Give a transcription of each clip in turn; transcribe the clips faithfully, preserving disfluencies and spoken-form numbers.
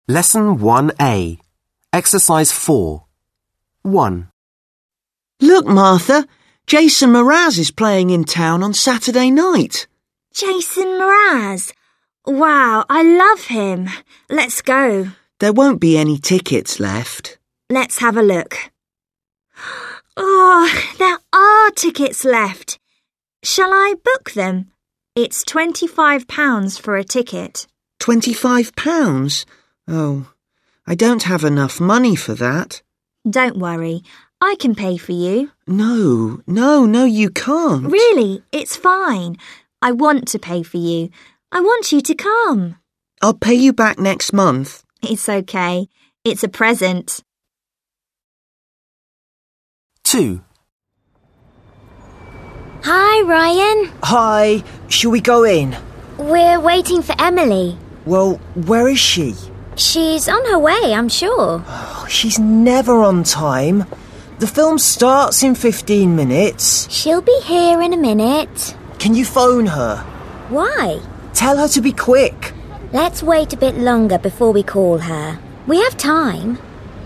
Lesson one A. Exercise four. one. Look, Martha, Jason Mraz is playing in town on Saturday night. Jason Mraz? Wow, I love him. Let's go. There won't be any tickets left. Let's have a look. Oh, there are tickets left. Shall I book them? It's twenty-five pounds for a ticket. Twenty-five pounds? Oh, I don't have enough money for that. Don't worry, I can pay for you. No, no, no, you can't. Really, it's fine. I want to pay for you. I want you to come. I'll pay you back next month. It's okay. It's a present. two. Hi, Ryan. Hi, shall we go in? We're waiting for Emily. Well, where is she? She's on her way, I'm sure. Oh, she's never on time. The film starts in fifteen minutes. She'll be here in a minute. Can you phone her? Why? Tell her to be quick. Let's wait a bit longer before we call her. We have time.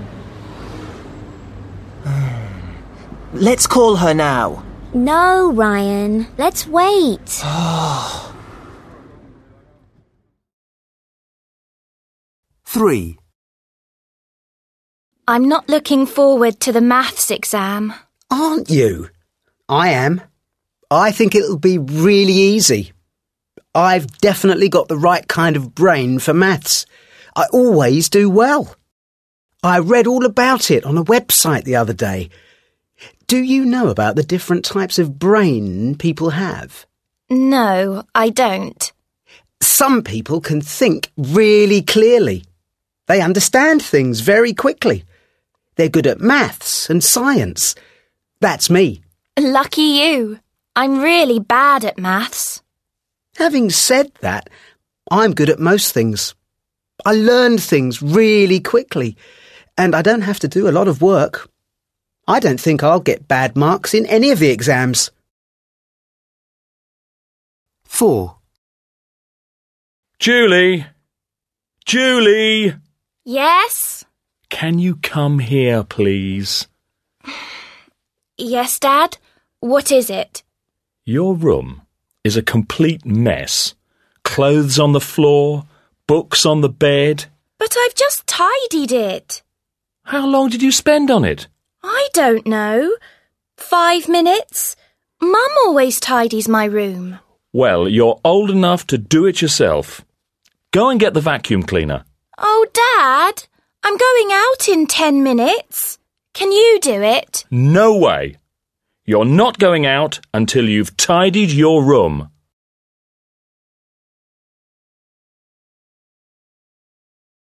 Let's call her now. No, Ryan. Let's wait. three. I'm not looking forward to the maths exam. Aren't you? I am. I think it'll be really easy. I've definitely got the right kind of brain for maths. I always do well. I read all about it on a website the other day. Do you know about the different types of brain people have? No, I don't. Some people can think really clearly. They understand things very quickly. They're good at maths and science. That's me. Lucky you. I'm really bad at maths. Having said that, I'm good at most things. I learn things really quickly, and I don't have to do a lot of work. I don't think I'll get bad marks in any of the exams. four. Julie! Julie! Yes? Can you come here, please? Yes, Dad? What is it? Your room is a complete mess. Clothes on the floor, books on the bed. But I've just tidied it. How long did you spend on it? I don't know. Five minutes? Mum always tidies my room. Well, you're old enough to do it yourself. Go and get the vacuum cleaner. Oh, Dad, I'm going out in ten minutes. Can you do it? No way. You're not going out until you've tidied your room.